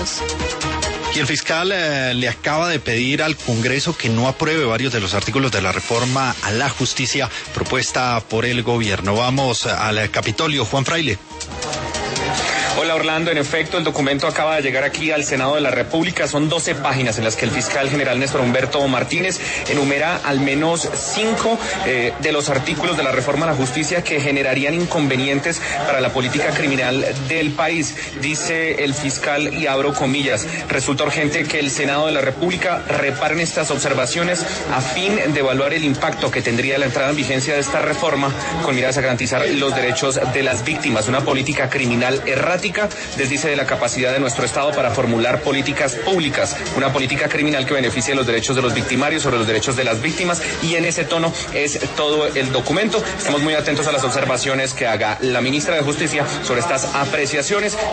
Caracas. Y el fiscal le acaba de pedir al Congreso que no apruebe varios de los artículos de la reforma a la justicia propuesta por el gobierno. Vamos al Capitolio. Juan Fraile. Hola Orlando, en efecto el documento acaba de llegar aquí al Senado de la República. Son 12 páginas en las que el fiscal general Néstor Humberto Martínez enumera al menos 5 de los artículos de la reforma a la justicia que generarían inconvenientes para la política criminal del país. Dice el fiscal, y abro comillas, resulta urgente que el Senado de la República repare en estas observaciones a fin de evaluar el impacto que tendría la entrada en vigencia de esta reforma con miras a garantizar los derechos de las víctimas. Una política criminal errática desdice de la capacidad de nuestro Estado para formular políticas públicas, una política criminal que beneficie los derechos de los victimarios sobre los derechos de las víctimas, y en ese tono es todo el documento. Estamos muy atentos a las observaciones que haga la ministra de Justicia sobre estas apreciaciones.